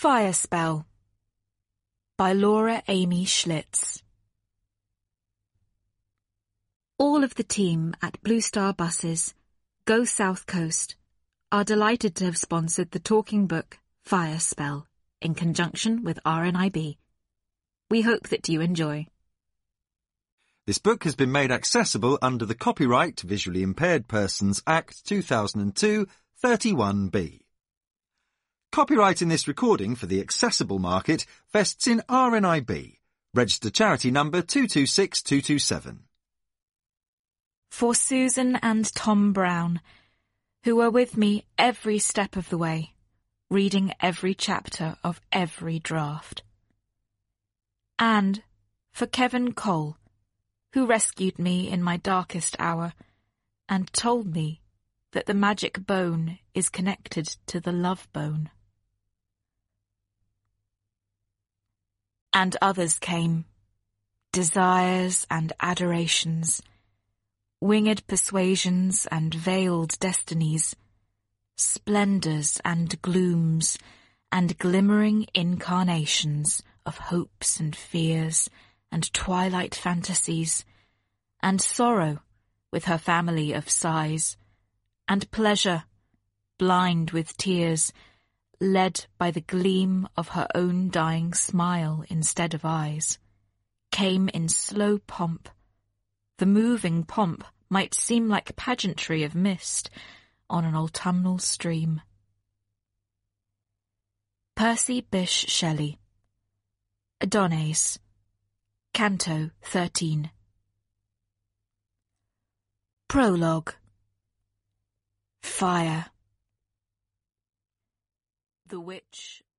Fire Spell by Laura Amy Schlitz. All of the team at Blue Star Buses, Go South Coast, are delighted to have sponsored the talking book Fire Spell in conjunction with RNIB. We hope that you enjoy. This book has been made accessible under the Copyright Visually Impaired Persons Act 2002 31B. Copyright in this recording for the accessible market vests in RNIB, registered charity number 226227. For Susan and Tom Brown, who were with me every step of the way, reading every chapter of every draft. And for Kevin Cole, who rescued me in my darkest hour and told me that the magic bone is connected to the love bone. And others came, desires and adorations, winged persuasions and veiled destinies, splendours and glooms and glimmering incarnations of hopes and fears and twilight fantasies, and sorrow with her family of sighs, and pleasure, blind with tears, led by the gleam of her own dying smile instead of eyes, came in slow pomp. The moving pomp might seem like pageantry of mist on an autumnal stream. Percy Bysshe Shelley, Adonais, Canto 13. Prologue. Fire. The witch